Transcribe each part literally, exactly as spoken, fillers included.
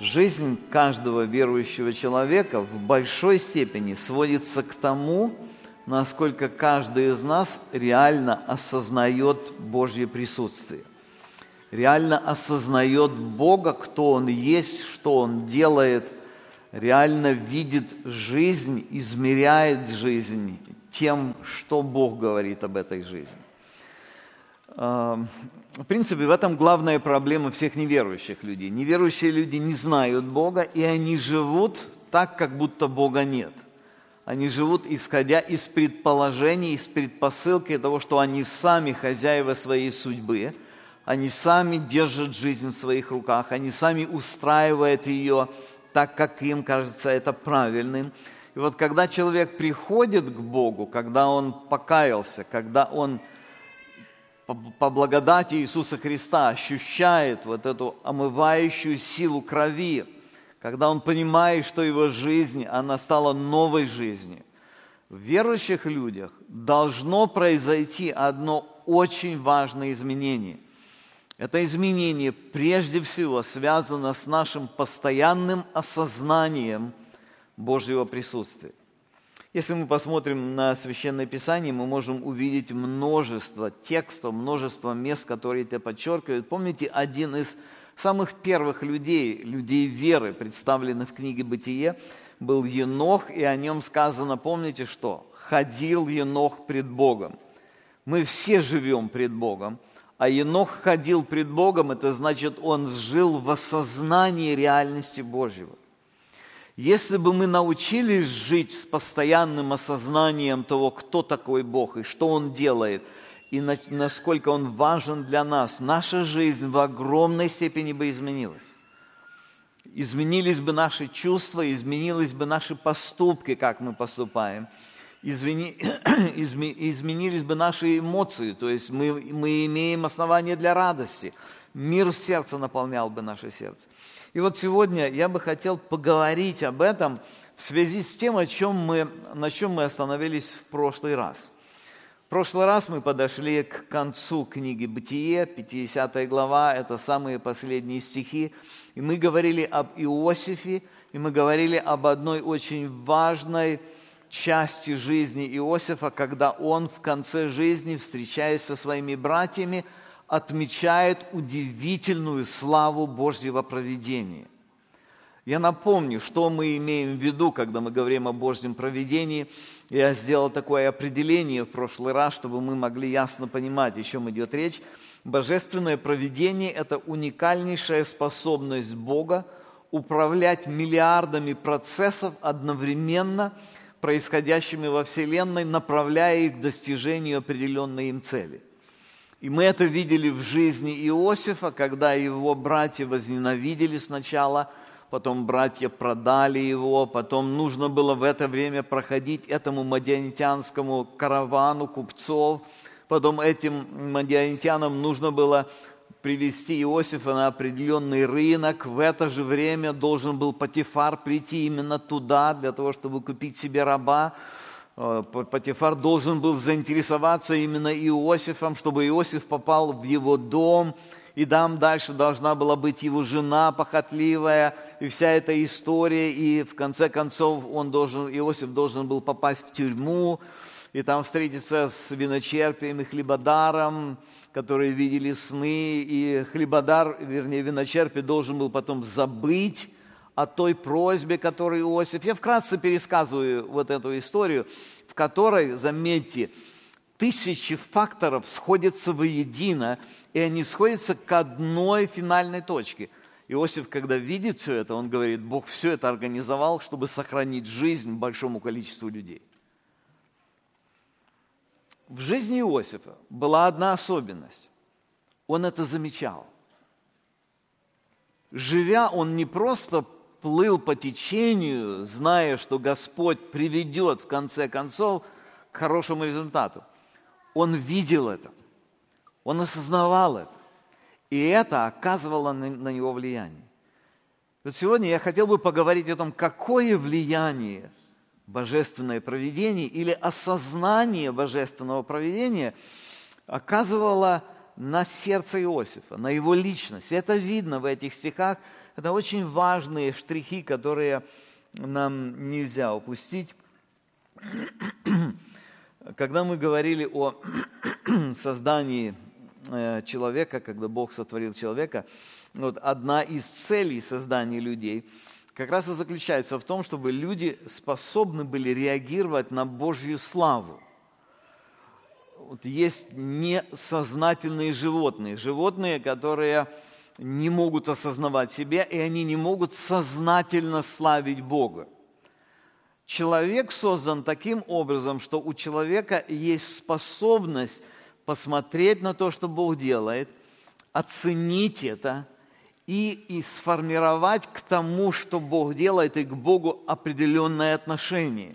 Жизнь каждого верующего человека в большой степени сводится к тому, насколько каждый из нас реально осознает Божье присутствие, реально осознает Бога, кто Он есть, что Он делает, реально видит жизнь, измеряет жизнь тем, что Бог говорит об этой жизни. В принципе, в этом главная проблема всех неверующих людей. Неверующие люди не знают Бога, и они живут так, как будто Бога нет. Они живут, исходя из предположений, из предпосылки того, что они сами хозяева своей судьбы, они сами держат жизнь в своих руках, они сами устраивают ее так, как им кажется это правильным. И вот когда человек приходит к Богу, когда он покаялся, когда он по благодати Иисуса Христа ощущает вот эту омывающую силу крови, когда он понимает, что его жизнь, она стала новой жизнью, в верующих людях должно произойти одно очень важное изменение. Это изменение прежде всего связано с нашим постоянным осознанием Божьего присутствия. Если мы посмотрим на Священное Писание, мы можем увидеть множество текстов, множество мест, которые это подчеркивают. Помните, один из самых первых людей, людей веры, представленных в книге «Бытие», был Енох, и о нем сказано, помните что? «Ходил Енох пред Богом». Мы все живем пред Богом, а Енох ходил пред Богом, это значит, он жил в осознании реальности Божьего. Если бы мы научились жить с постоянным осознанием того, кто такой Бог и что Он делает, и на, насколько Он важен для нас, наша жизнь в огромной степени бы изменилась. Изменились бы наши чувства, изменились бы наши поступки, как мы поступаем, Извини, изме, изменились бы наши эмоции, то есть мы, мы имеем основания для радости. Мир в сердце наполнял бы наше сердце. И вот сегодня я бы хотел поговорить об этом в связи с тем, о чем мы, на чем мы остановились в прошлый раз. В прошлый раз мы подошли к концу книги «Бытие», пятидесятая глава, это самые последние стихи, и мы говорили об Иосифе, и мы говорили об одной очень важной части жизни Иосифа, когда он в конце жизни, встречаясь со своими братьями, отмечает удивительную славу Божьего провидения. Я напомню, что мы имеем в виду, когда мы говорим о Божьем провидении. Я сделал такое определение в прошлый раз, чтобы мы могли ясно понимать, о чем идет речь. Божественное провидение – это уникальнейшая способность Бога управлять миллиардами процессов одновременно, происходящими во Вселенной, направляя их к достижению определенной им цели. И мы это видели в жизни Иосифа, когда его братья возненавидели сначала, потом братья продали его, потом нужно было в это время проходить этому мадианитянскому каравану купцов, потом этим мадианитянам нужно было привести Иосифа на определенный рынок. В это же время должен был Потифар прийти именно туда, для того, чтобы купить себе раба. Потифар должен был заинтересоваться именно Иосифом, чтобы Иосиф попал в его дом, и там дальше должна была быть его жена похотливая, и вся эта история, и в конце концов он должен, Иосиф должен был попасть в тюрьму, и там встретиться с виночерпием и хлебодаром, которые видели сны, и хлебодар, вернее, виночерпий должен был потом забыть о той просьбе, которую Иосиф... Я вкратце пересказываю вот эту историю, в которой, заметьте, тысячи факторов сходятся воедино, и они сходятся к одной финальной точке. Иосиф, когда видит все это, он говорит, Бог все это организовал, чтобы сохранить жизнь большому количеству людей. В жизни Иосифа была одна особенность. Он это замечал. Живя, он не просто плыл по течению, зная, что Господь приведет в конце концов к хорошему результату. Он видел это, он осознавал это, и это оказывало на, на него влияние. Вот сегодня я хотел бы поговорить о том, какое влияние божественное провидение или осознание божественного провидения оказывало на сердце Иосифа, на его личность. Это видно в этих стихах, это очень важные штрихи, которые нам нельзя упустить. Когда мы говорили о создании человека, когда Бог сотворил человека, вот одна из целей создания людей как раз и заключается в том, чтобы люди способны были реагировать на Божью славу. Вот есть несознательные животные, животные, которые не могут осознавать себя, и они не могут сознательно славить Бога. Человек создан таким образом, что у человека есть способность посмотреть на то, что Бог делает, оценить это и, и сформировать к тому, что Бог делает, и к Богу определенное отношение.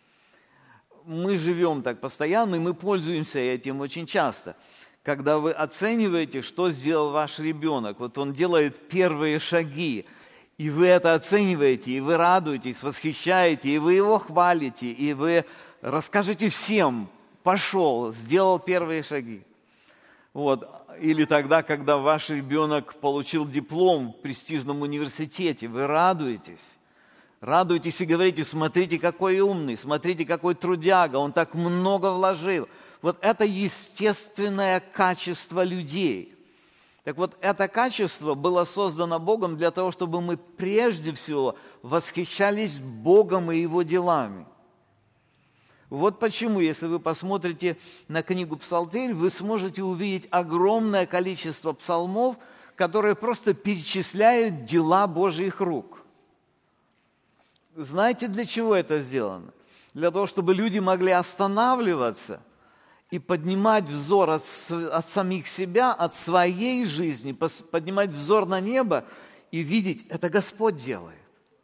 Мы живем так постоянно, и мы пользуемся этим очень часто. Когда вы оцениваете, что сделал ваш ребенок, вот он делает первые шаги, и вы это оцениваете, и вы радуетесь, восхищаете, и вы его хвалите, и вы расскажете всем: пошел, сделал первые шаги. Вот. Или тогда, когда ваш ребенок получил диплом в престижном университете, вы радуетесь. Радуетесь и говорите: смотрите, какой умный, смотрите, какой трудяга, он так много вложил. Вот это естественное качество людей. Так вот, это качество было создано Богом для того, чтобы мы прежде всего восхищались Богом и Его делами. Вот почему, если вы посмотрите на книгу «Псалтырь», вы сможете увидеть огромное количество псалмов, которые просто перечисляют дела Божьих рук. Знаете, для чего это сделано? Для того, чтобы люди могли останавливаться и поднимать взор от, от самих себя, от своей жизни, поднимать взор на небо и видеть: это Господь делает.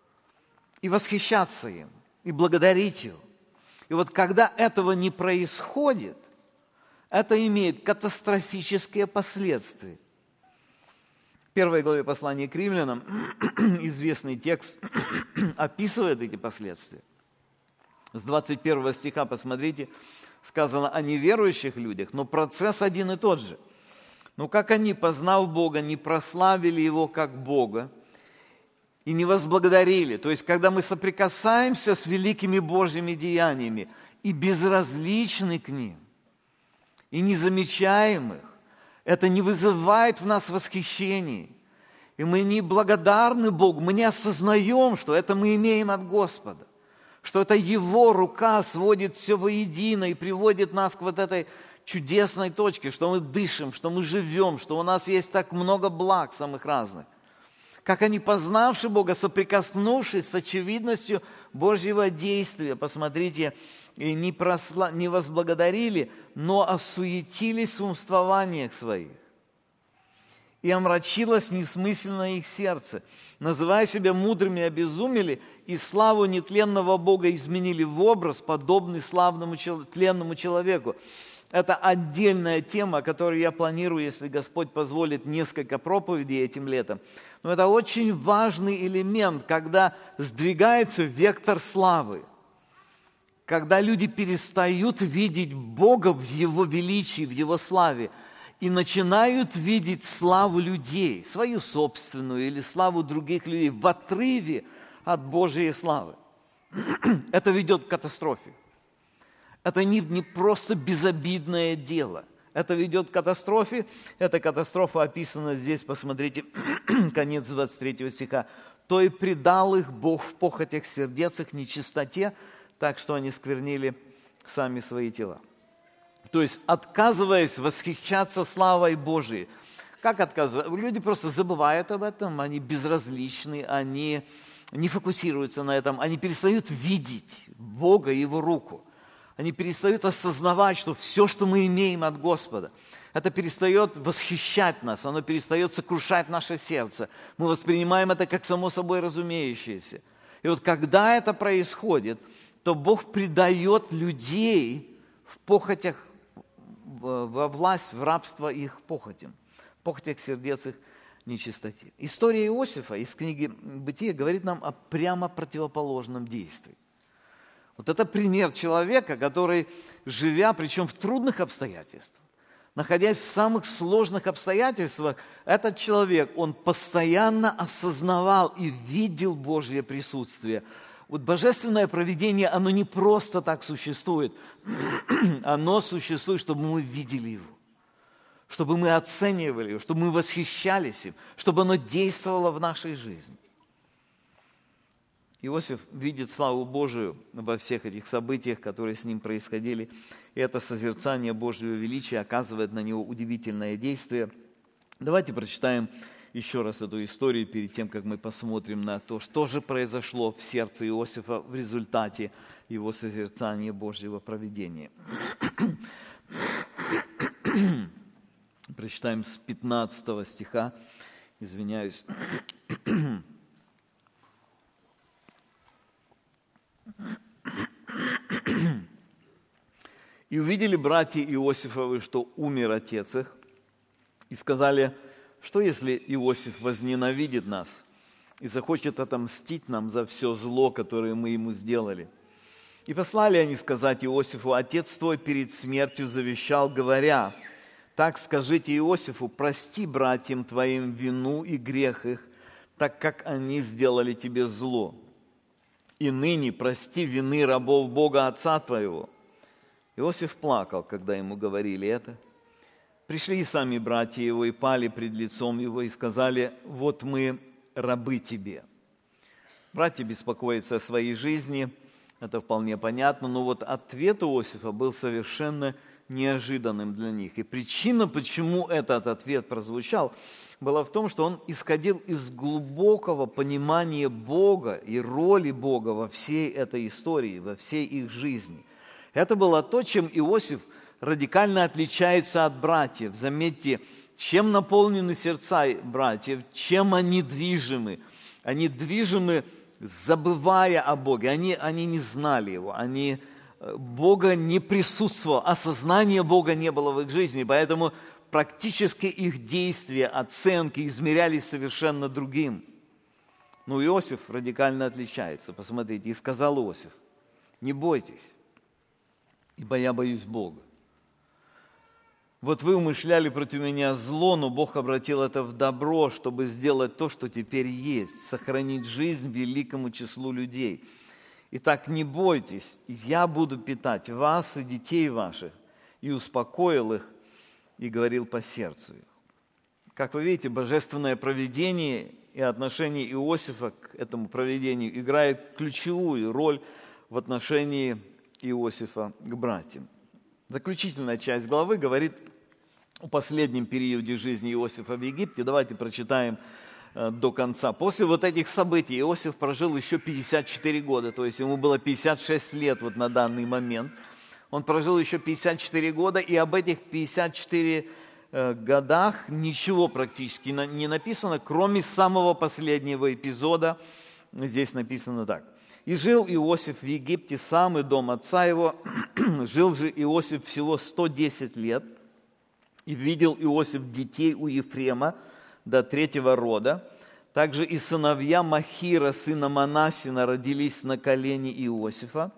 И восхищаться им, и благодарить Его. И вот когда этого не происходит, это имеет катастрофические последствия. В первой главе послания к римлянам известный текст описывает эти последствия. С двадцать первого стиха, посмотрите, сказано о неверующих людях, но процесс один и тот же. «Но как они, познав Бога, не прославили Его как Бога и не возблагодарили». То есть, когда мы соприкасаемся с великими Божьими деяниями и безразличны к ним, и не замечаем их, это не вызывает в нас восхищения. И мы не благодарны Богу, мы не осознаем, что это мы имеем от Господа, что это Его рука сводит все воедино и приводит нас к вот этой чудесной точке, что мы дышим, что мы живем, что у нас есть так много благ самых разных. Как они, познавши Бога, соприкоснувшись с очевидностью Божьего действия, посмотрите, и не, просла... не возблагодарили, но осуетились в умствованиях своих. И омрачилось несмысленно их сердце. Называя себя мудрыми, обезумели, и славу нетленного Бога изменили в образ, подобный славному тленному человеку. Это отдельная тема, которую я планирую, если Господь позволит, несколько проповедей этим летом. Но это очень важный элемент, когда сдвигается вектор славы. Когда люди перестают видеть Бога в Его величии, в Его славе, и начинают видеть славу людей, свою собственную или славу других людей в отрыве от Божьей славы. Это ведет к катастрофе. Это не, не просто безобидное дело. Это ведет к катастрофе. Эта катастрофа описана здесь, посмотрите, конец двадцать третьего стиха. «То и предал их Бог в похотях сердец их нечистоте, так что они сквернили сами свои тела». То есть, отказываясь восхищаться славой Божией. Как отказываются? Люди просто забывают об этом, они безразличны, они не фокусируются на этом, они перестают видеть Бога и Его руку. Они перестают осознавать, что все, что мы имеем от Господа, это перестает восхищать нас, оно перестает сокрушать наше сердце. Мы воспринимаем это как само собой разумеющееся. И вот когда это происходит, то Бог предает людей в похотях, во власть, в рабство их похотям, похотях сердец их нечистоте. История Иосифа из книги «Бытие» говорит нам о прямо противоположном действии. Вот это пример человека, который, живя, причем в трудных обстоятельствах, Находясь в самых сложных обстоятельствах, этот человек, он постоянно осознавал и видел Божье присутствие. Вот божественное провидение, оно не просто так существует, оно существует, чтобы мы видели его, чтобы мы оценивали его, чтобы мы восхищались им, чтобы оно действовало в нашей жизни. Иосиф видит славу Божию во всех этих событиях, которые с ним происходили, и это созерцание Божьего величия оказывает на него удивительное действие. Давайте прочитаем еще раз эту историю перед тем, как мы посмотрим на то, что же произошло в сердце Иосифа в результате его созерцания Божьего провидения. Прочитаем с пятнадцатого стиха, извиняюсь. «И увидели братья Иосифовы, что умер отец их, и сказали: что если Иосиф возненавидит нас и захочет отомстить нам за все зло, которое мы ему сделали? И послали они сказать Иосифу: отец твой перед смертью завещал, говоря: так скажите Иосифу, прости братьям твоим вину и грех их, так как они сделали тебе зло. И ныне прости вины рабов Бога отца твоего». Иосиф плакал, когда ему говорили это. Пришли и сами братья его, и пали пред лицом его, и сказали: вот мы рабы тебе. Братья беспокоятся о своей жизни, это вполне понятно, но вот ответ Иосифа был совершенно неожиданным для них. И причина, почему этот ответ прозвучал, была в том, что он исходил из глубокого понимания Бога и роли Бога во всей этой истории, во всей их жизни. Это было то, чем Иосиф радикально отличается от братьев. Заметьте, чем наполнены сердца братьев, чем они движимы. Они движимы, забывая о Боге. Они, они не знали Его, они, Бога не присутствовало, осознания Бога не было в их жизни, поэтому практически их действия, оценки измерялись совершенно другим. Но Иосиф радикально отличается. Посмотрите, и сказал Иосиф: не бойтесь, ибо я боюсь Бога. Вот вы умышляли против меня зло, но Бог обратил это в добро, чтобы сделать то, что теперь есть, сохранить жизнь великому числу людей. Итак, не бойтесь, я буду питать вас и детей ваших. И успокоил их, и говорил по сердцу их. Как вы видите, божественное провидение и отношение Иосифа к этому провидению играет ключевую роль в отношении Иосифа к братьям. Заключительная часть главы говорит о последнем периоде жизни Иосифа в Египте. Давайте прочитаем э, до конца. После вот этих событий Иосиф прожил еще пятьдесят четыре года, то есть ему было пятьдесят шесть лет вот на данный момент. Он прожил еще пятьдесят четыре года, и об этих пятидесяти четырёх э, годах ничего практически на, не написано, кроме самого последнего эпизода. Здесь написано так. «И жил Иосиф в Египте сам и дом отца его. Жил же Иосиф всего сто десять лет. И видел Иосиф детей у Ефрема до третьего рода. Также и сыновья Махира, сына Манассина, родились на колени Иосифа.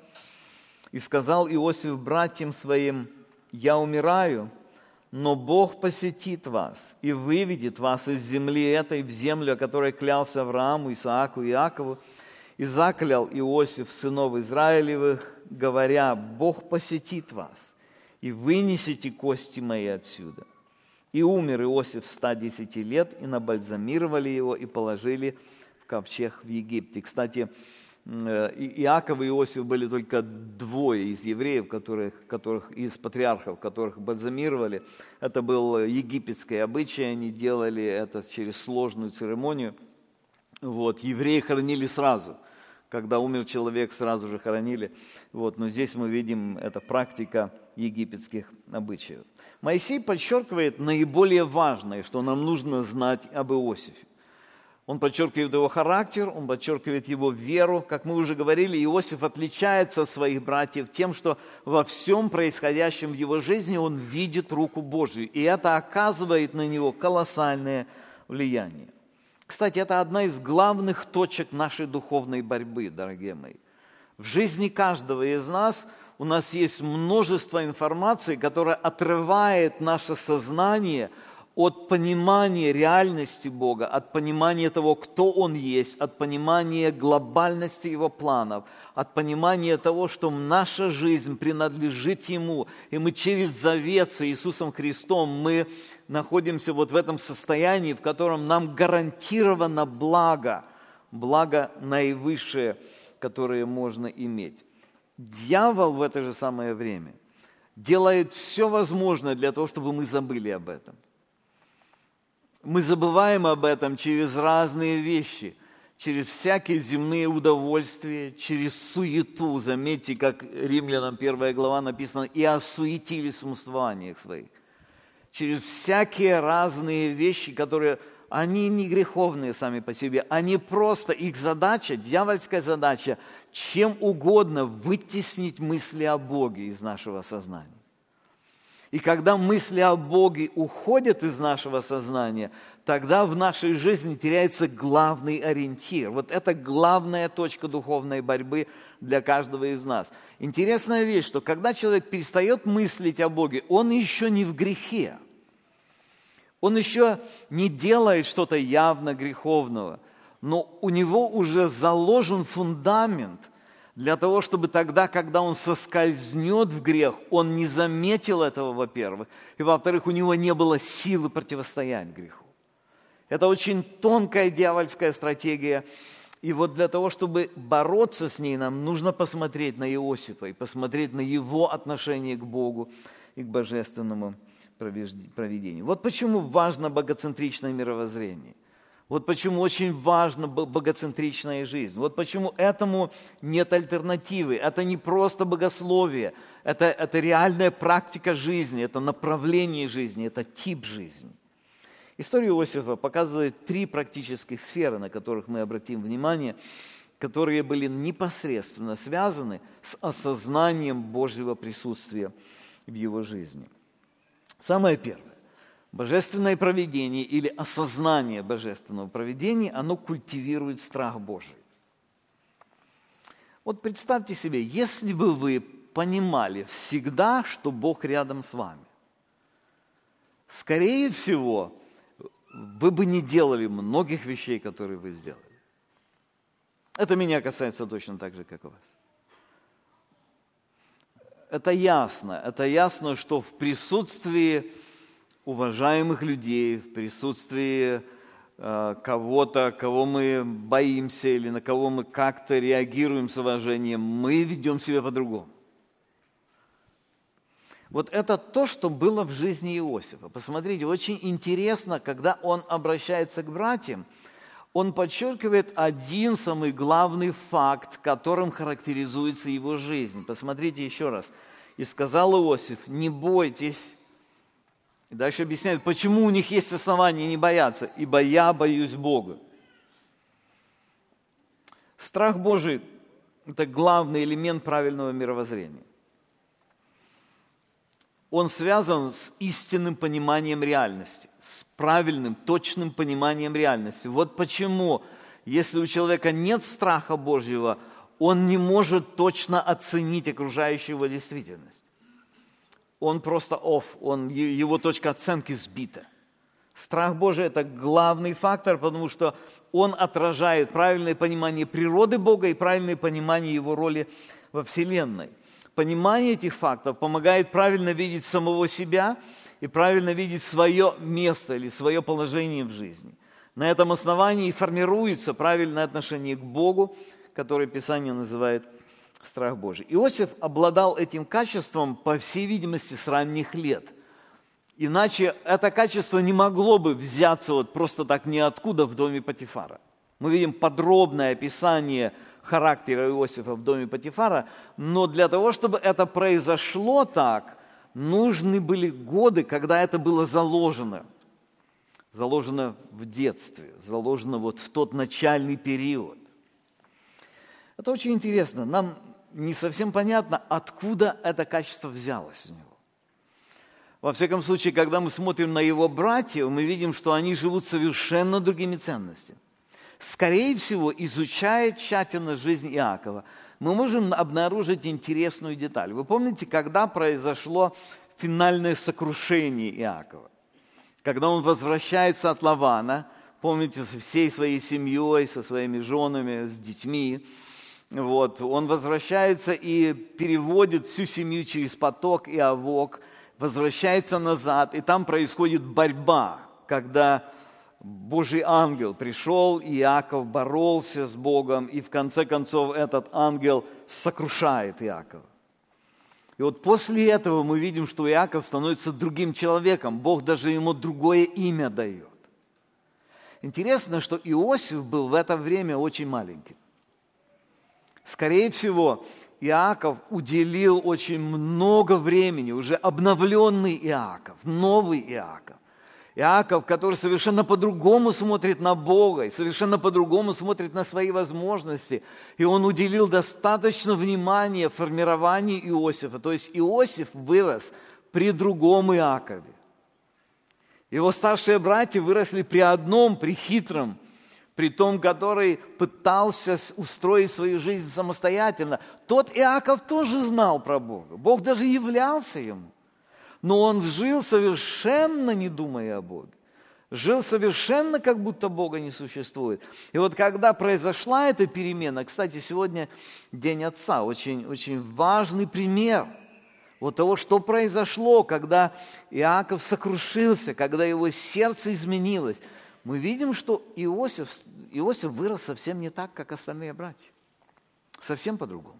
И сказал Иосиф братьям своим: я умираю, но Бог посетит вас и выведет вас из земли этой в землю, о которой клялся Аврааму, Исааку и Иакову. И заклял Иосиф сынов Израилевых, говоря: Бог посетит вас, и вынесете кости мои отсюда. И умер Иосиф ста десяти лет, и набальзамировали его, и положили в ковчег в Египте». Кстати, Иаков и Иосиф были только двое из евреев, которых, которых, из патриархов, которых бальзамировали. Это был египетский обычай, они делали это через сложную церемонию. Вот, евреи хоронили сразу. Когда умер человек, сразу же хоронили. Вот, но здесь мы видим, это практика египетских обычаев. Моисей подчеркивает наиболее важное, что нам нужно знать об Иосифе. Он подчеркивает его характер, он подчеркивает его веру. Как мы уже говорили, Иосиф отличается от своих братьев тем, что во всем происходящем в его жизни он видит руку Божию. И это оказывает на него колоссальное влияние. Кстати, это одна из главных точек нашей духовной борьбы, дорогие мои. В жизни каждого из нас у нас есть множество информации, которая отрывает наше сознание от понимания реальности Бога, от понимания того, кто Он есть, от понимания глобальности Его планов, от понимания того, что наша жизнь принадлежит Ему, и мы через завет с Иисусом Христом, мы находимся вот в этом состоянии, в котором нам гарантировано благо, благо наивысшее, которое можно иметь. Дьявол в это же самое время делает все возможное для того, чтобы мы забыли об этом. Мы забываем об этом через разные вещи, через всякие земные удовольствия, через суету. Заметьте, как Римлянам первая глава написано, «И осуетились в умствованиях своих». Через всякие разные вещи, которые, они не греховные сами по себе, они просто, их задача, дьявольская задача, чем угодно вытеснить мысли о Боге из нашего сознания. И когда мысли о Боге уходят из нашего сознания, тогда в нашей жизни теряется главный ориентир. Вот это главная точка духовной борьбы для каждого из нас. Интересная вещь, что когда человек перестает мыслить о Боге, он еще не в грехе. Он еще не делает что-то явно греховного, но у него уже заложен фундамент для того, чтобы тогда, когда он соскользнет в грех, он не заметил этого, во-первых, и, во-вторых, у него не было силы противостоять греху. Это очень тонкая дьявольская стратегия, и вот для того, чтобы бороться с ней, нам нужно посмотреть на Иосифа и посмотреть на его отношение к Богу и к божественному провидению. Вот почему важно богоцентричное мировоззрение. Вот почему очень важна богоцентричная жизнь. Вот почему этому нет альтернативы. Это не просто богословие, это, это реальная практика жизни, это направление жизни, это тип жизни. История Иосифа показывает три практических сферы, на которых мы обратим внимание, которые были непосредственно связаны с осознанием Божьего присутствия в его жизни. Самое первое. Божественное провидение или осознание божественного провидения, оно культивирует страх Божий. Вот представьте себе, если бы вы понимали всегда, что Бог рядом с вами, скорее всего, вы бы не делали многих вещей, которые вы сделали. Это меня касается точно так же, как и вас. Это ясно, это ясно, что в присутствии уважаемых людей, в присутствии э, кого-то, кого мы боимся или на кого мы как-то реагируем с уважением, мы ведем себя по-другому. Вот это то, что было в жизни Иосифа. Посмотрите, очень интересно, когда он обращается к братьям, он подчеркивает один самый главный факт, которым характеризуется его жизнь. Посмотрите еще раз. «И сказал Иосиф, не бойтесь». И дальше объясняет, почему у них есть основания не бояться. «Ибо я боюсь Бога». Страх Божий – это главный элемент правильного мировоззрения. Он связан с истинным пониманием реальности, с правильным, точным пониманием реальности. Вот почему, если у человека нет страха Божьего, он не может точно оценить окружающую его действительность. Он просто off, он, его точка оценки сбита. Страх Божий – это главный фактор, потому что он отражает правильное понимание природы Бога и правильное понимание Его роли во Вселенной. Понимание этих фактов помогает правильно видеть самого себя и правильно видеть свое место или свое положение в жизни. На этом основании формируется правильное отношение к Богу, которое Писание называет страх Божий. Иосиф обладал этим качеством, по всей видимости, с ранних лет. Иначе это качество не могло бы взяться вот просто так ниоткуда в доме Потифара. Мы видим подробное описание характера Иосифа в доме Потифара, но для того, чтобы это произошло так, нужны были годы, когда это было заложено. Заложено в детстве, заложено вот в тот начальный период. Это очень интересно. Нам не совсем понятно, откуда это качество взялось у него. Во всяком случае, когда мы смотрим на его братьев, мы видим, что они живут совершенно другими ценностями. Скорее всего, изучая тщательно жизнь Иакова, мы можем обнаружить интересную деталь. Вы помните, когда произошло финальное сокрушение Иакова? Когда он возвращается от Лавана, помните, со всей своей семьей, со своими женами, с детьми, вот, он возвращается и переводит всю семью через поток и овок, возвращается назад, и там происходит борьба, когда Божий ангел пришел, и Иаков боролся с Богом, и в конце концов этот ангел сокрушает Иакова. И вот после этого мы видим, что Иаков становится другим человеком, Бог даже ему другое имя дает. Интересно, что Иосиф был в это время очень маленьким. Скорее всего, Иаков уделил очень много времени, уже обновленный Иаков, новый Иаков. Иаков, который совершенно по-другому смотрит на Бога и совершенно по-другому смотрит на свои возможности. И он уделил достаточно внимания формированию Иосифа. То есть Иосиф вырос при другом Иакове. Его старшие братья выросли при одном, при хитром, при том, который пытался устроить свою жизнь самостоятельно. Тот Иаков тоже знал про Бога. Бог даже являлся ему. Но он жил совершенно не думая о Боге. Жил совершенно, как будто Бога не существует. И вот когда произошла эта перемена, кстати, сегодня День Отца, очень, очень важный пример вот того, что произошло, когда Иаков сокрушился, когда его сердце изменилось. Мы видим, что Иосиф, Иосиф вырос совсем не так, как остальные братья. Совсем по-другому.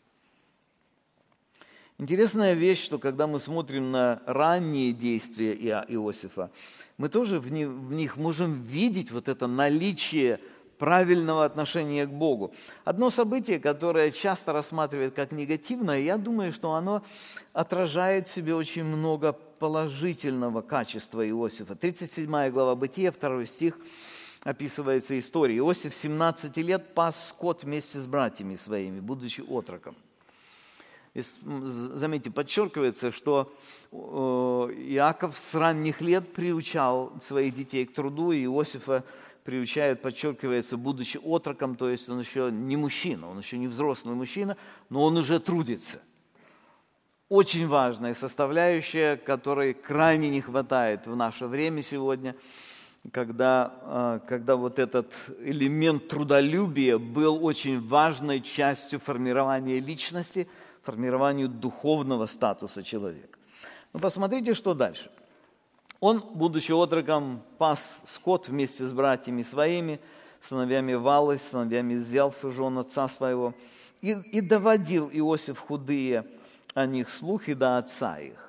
Интересная вещь, что когда мы смотрим на ранние действия Иосифа, мы тоже в них, в них можем видеть вот это наличие правильного отношения к Богу. Одно событие, которое часто рассматривают как негативное, я думаю, что оно отражает в себе очень много положительного качества Иосифа. тридцать седьмая глава Бытия, второй стих, описывается история. Иосиф семнадцать лет пас скот вместе с братьями своими, будучи отроком. И, заметьте, подчеркивается, что Иаков с ранних лет приучал своих детей к труду, и Иосифа приучают, подчеркивается, будучи отроком, то есть он еще не мужчина, он еще не взрослый мужчина, но он уже трудится. Очень важная составляющая, которой крайне не хватает в наше время сегодня, когда, когда вот этот элемент трудолюбия был очень важной частью формирования личности, формированию духовного статуса человека. Но посмотрите, что дальше. Он, будучи отроком, пас скот вместе с братьями своими, сыновьями Валы, сыновьями Зелфы, жен отца своего, и, и доводил Иосиф худые о них слухи до отца их.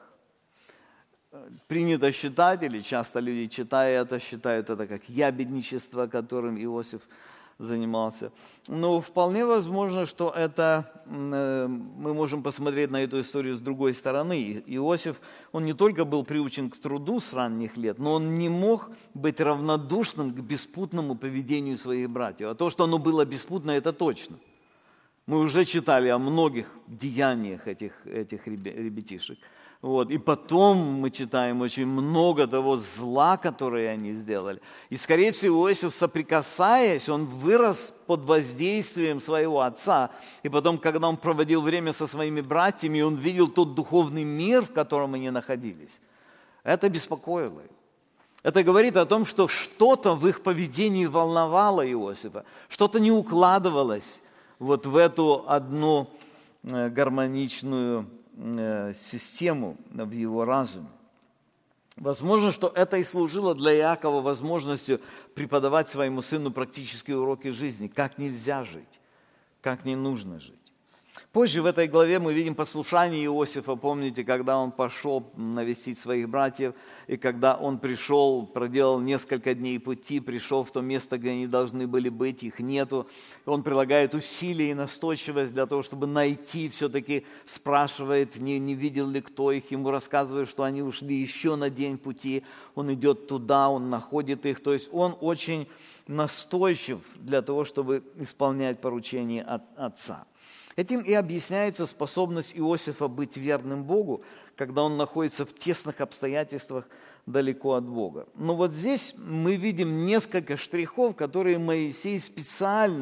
Принято считать, или часто люди, читая это, считают это как ябедничество, которым Иосиф занимался. Но вполне возможно, что это мы можем посмотреть на эту историю с другой стороны. Иосиф, он не только был приучен к труду с ранних лет, но он не мог быть равнодушным к беспутному поведению своих братьев. А то, что оно было беспутно, это точно. Мы уже читали о многих деяниях этих, этих ребятишек. Вот. И потом мы читаем очень много того зла, которое они сделали. И, скорее всего, Иосиф, соприкасаясь, он вырос под воздействием своего отца. И потом, когда он проводил время со своими братьями, он видел тот духовный мир, в котором они находились. Это беспокоило его. Это говорит о том, что что-то в их поведении волновало Иосифа, что-то не укладывалось вот в эту одну гармоничную систему в его разуме. Возможно, что это и служило для Иакова возможностью преподавать своему сыну практические уроки жизни, как нельзя жить, как не нужно жить. Позже в этой главе мы видим послушание Иосифа, помните, когда он пошел навестить своих братьев, и когда он пришел, проделал несколько дней пути, пришел в то место, где они должны были быть, их нету. Он прилагает усилия и настойчивость для того, чтобы найти, все-таки спрашивает, не, не видел ли кто их, ему рассказывает, что они ушли еще на день пути, он идет туда, он находит их, то есть он очень настойчив для того, чтобы исполнять поручения от отца. Этим и объясняется способность Иосифа быть верным Богу, когда он находится в тесных обстоятельствах далеко от Бога. Но вот здесь мы видим несколько штрихов, которые Моисей специально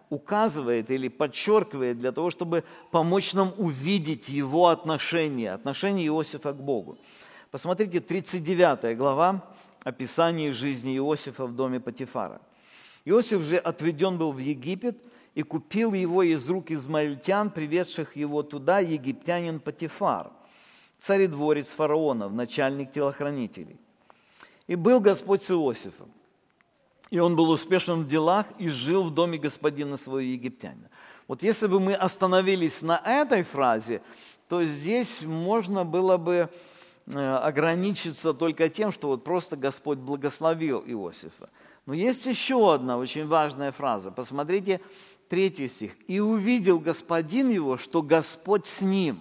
указывает или подчеркивает для того, чтобы помочь нам увидеть его отношение, отношение Иосифа к Богу. Посмотрите, тридцать девятая глава, описание жизни Иосифа в доме Потифара. Иосиф же отведен был в Египет, и купил его из рук измаильтян, приведших его туда, египтянин Потифар, царедворец фараонов, начальник телохранителей. И был Господь с Иосифом, и он был успешен в делах и жил в доме господина своего египтянина. Вот если бы мы остановились на этой фразе, то здесь можно было бы ограничиться только тем, что вот просто Господь благословил Иосифа. Но есть еще одна очень важная фраза. Посмотрите, третий стих. «И увидел господин его, что Господь с ним».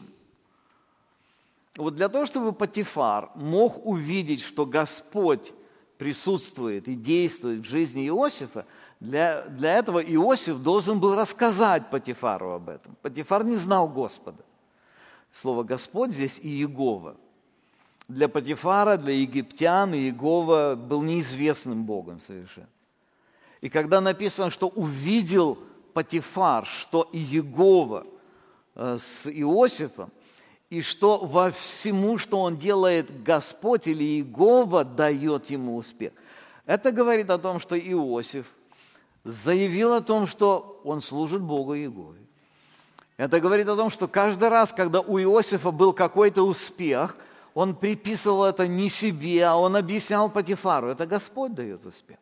Вот для того, чтобы Потифар мог увидеть, что Господь присутствует и действует в жизни Иосифа, для, для этого Иосиф должен был рассказать Потифару об этом. Потифар не знал Господа. Слово «Господь» здесь и Иегова. Для Потифара, для египтян Иегова был неизвестным Богом совершенно. И когда написано, что увидел Потифар, что Иегова с Иосифом, и что во всему, что он делает, Господь или Иегова дает ему успех. Это говорит о том, что Иосиф заявил о том, что он служит Богу Иегове. Это говорит о том, что каждый раз, когда у Иосифа был какой-то успех, он приписывал это не себе, а он объяснял Потифару. Это Господь дает успех.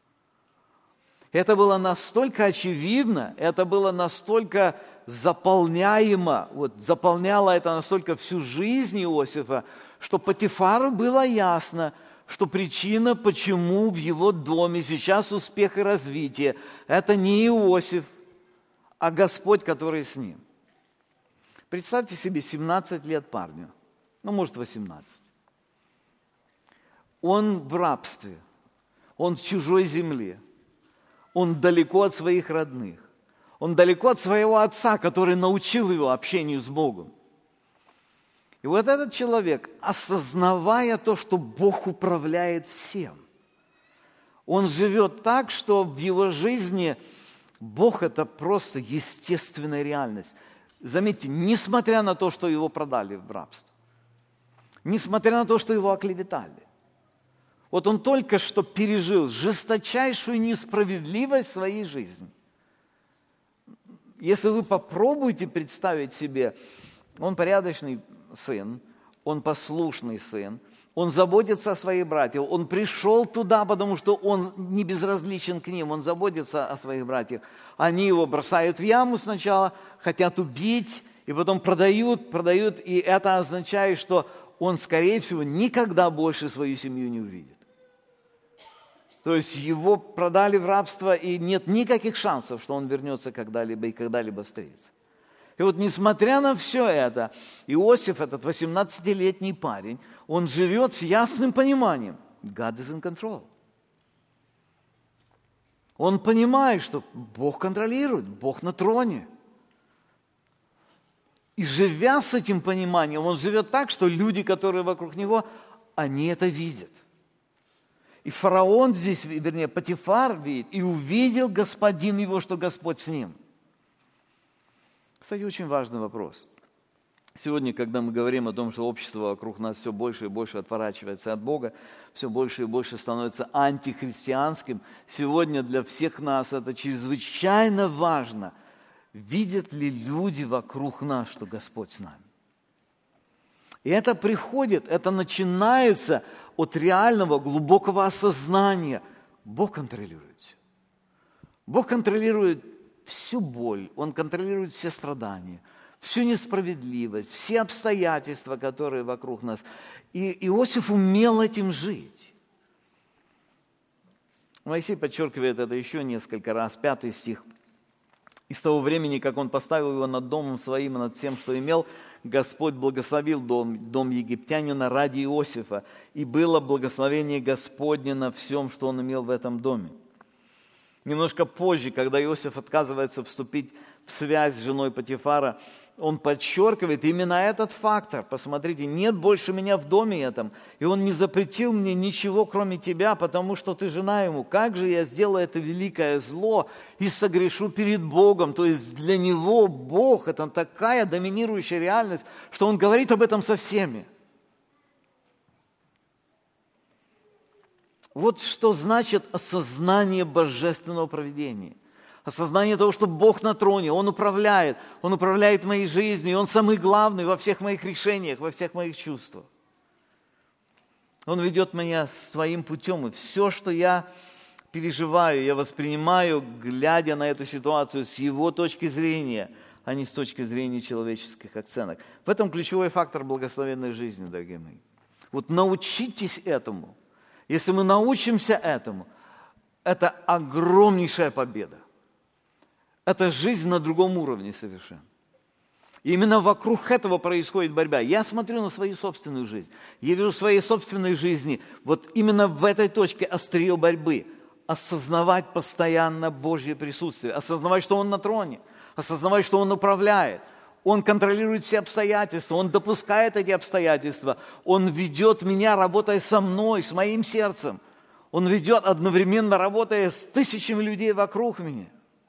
Это было настолько очевидно, это было настолько заполняемо, вот, заполняло это настолько всю жизнь Иосифа, что Потифару было ясно, что причина, почему в его доме сейчас успех и развитие, это не Иосиф, а Господь, который с ним. Представьте себе семнадцать лет парню, ну, может, восемнадцать. Он в рабстве, он в чужой земле, он далеко от своих родных, он далеко от своего отца, который научил его общению с Богом. И вот этот человек, осознавая то, что Бог управляет всем, он живет так, что в его жизни Бог – это просто естественная реальность. Заметьте, несмотря на то, что его продали в рабство, несмотря на то, что его оклеветали, вот он только что пережил жесточайшую несправедливость в своей жизни. Если вы попробуете представить себе, он порядочный сын, он послушный сын, он заботится о своих братьях, он пришел туда, потому что он не безразличен к ним, он заботится о своих братьях. Они его бросают в яму сначала, хотят убить, и потом продают, продают, и это означает, что он, скорее всего, никогда больше свою семью не увидит. То есть его продали в рабство, и нет никаких шансов, что он вернется когда-либо и когда-либо встретится. И вот несмотря на все это, Иосиф, этот восемнадцатилетний парень, он живет с ясным пониманием. God is in control. Он понимает, что Бог контролирует, Бог на троне. И живя с этим пониманием, он живет так, что люди, которые вокруг него, они это видят. И фараон здесь, вернее, Потифар видит, и увидел господин его, что Господь с ним. Кстати, очень важный вопрос. Сегодня, когда мы говорим о том, что общество вокруг нас все больше и больше отворачивается от Бога, все больше и больше становится антихристианским, сегодня для всех нас это чрезвычайно важно. Видят ли люди вокруг нас, что Господь с нами? И это приходит, это начинается от реального, глубокого осознания. Бог контролирует все. Бог контролирует всю боль, Он контролирует все страдания, всю несправедливость, все обстоятельства, которые вокруг нас. И Иосиф умел этим жить. Моисей подчеркивает это еще несколько раз, пятый стих. «И с того времени, как он поставил его над домом своим и над всем, что имел, Господь благословил дом, дом египтянина ради Иосифа, и было благословение Господне на всем, что он имел в этом доме». Немножко позже, когда Иосиф отказывается вступить в связь с женой Потифара, он подчеркивает именно этот фактор. Посмотрите, нет больше меня в доме этом, и он не запретил мне ничего, кроме тебя, потому что ты жена ему. Как же я сделаю это великое зло и согрешу перед Богом? То есть для него Бог – это такая доминирующая реальность, что он говорит об этом со всеми. Вот что значит осознание божественного провидения. Осознание того, что Бог на троне, Он управляет, Он управляет моей жизнью, и Он самый главный во всех моих решениях, во всех моих чувствах. Он ведет меня своим путем, и все, что я переживаю, я воспринимаю, глядя на эту ситуацию с Его точки зрения, а не с точки зрения человеческих оценок. В этом ключевой фактор благословенной жизни, дорогие мои. Вот научитесь этому. Если мы научимся этому, это огромнейшая победа. Это жизнь на другом уровне совершенно. И именно вокруг этого происходит борьба. Я смотрю на свою собственную жизнь. Я вижу в своей собственной жизни вот именно в этой точке острие борьбы. Осознавать постоянно Божье присутствие. Осознавать, что Он на троне. Осознавать, что Он управляет. Он контролирует все обстоятельства. Он допускает эти обстоятельства. Он ведет меня, работая со мной, с моим сердцем. Он ведет одновременно, работая с тысячами людей вокруг меня.